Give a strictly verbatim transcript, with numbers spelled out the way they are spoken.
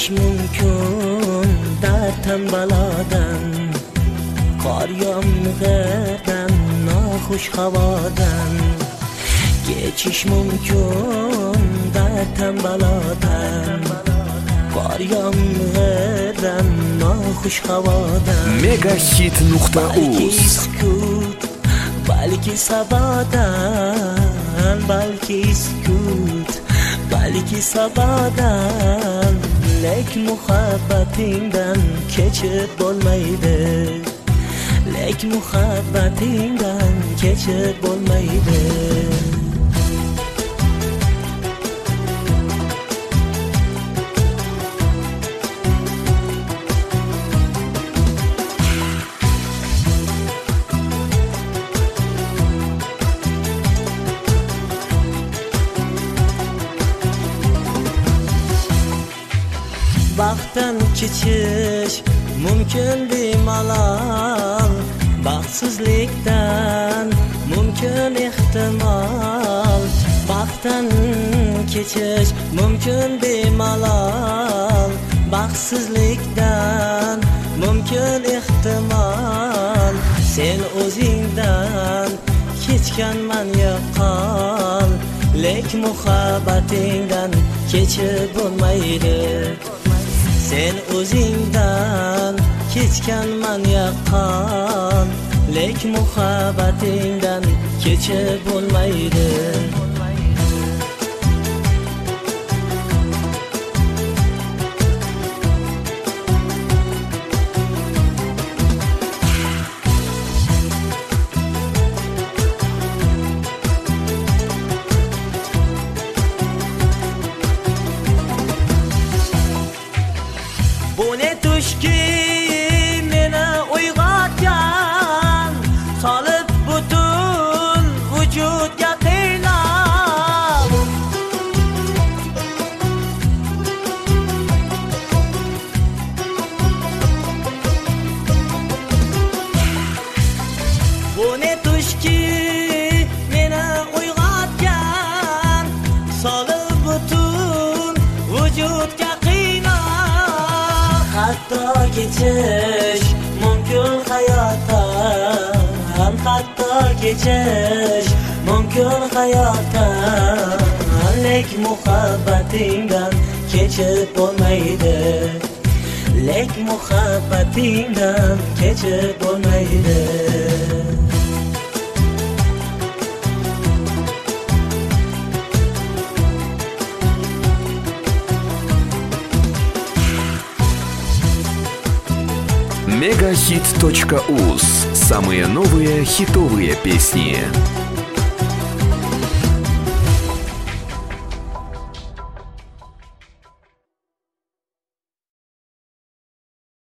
Kechish mumkin darddan balodan, qor yomg'irdan, noxush havodan. Kechish mumkin darddan balodan, qor yomg'irdan, noxush havodan. Megahit nuqta uz sukut, balki sabodan, balki sukut, balki sabodan. Lek muhabbatingdan kechib bo'lmaydi, lek muhabbatingdan kechib bo'lmaydi. Baxtdan kechish mumkin bemalol, baxtsizlikdan mumkin ehtimol. Baxtdan kechish mumkin bemalol, baxtsizlikdan mumkin ehtimol. Sen o'zingdan kechganman yaqqol, lek muhabbatingdan kechib bo'lmaydi. Sen o'zingdan kechganman yaqqol, lek muhabbatingdan kechib bo'lmaydi. Bu ne tushki meni uyg'otgan, solib butun vujudga qiynab. Bu ne tushki meni uyg'otgan, solib butun vujudga hatto kechish mumkin hayotdan, hatto kechish mumkin hayotdan. Lek muhabbatingdan kechib bo'lmaydi, lek muhabbatingdan kechib bo'lmaydi. Megahit точка уз. Самые новые хитовые песни.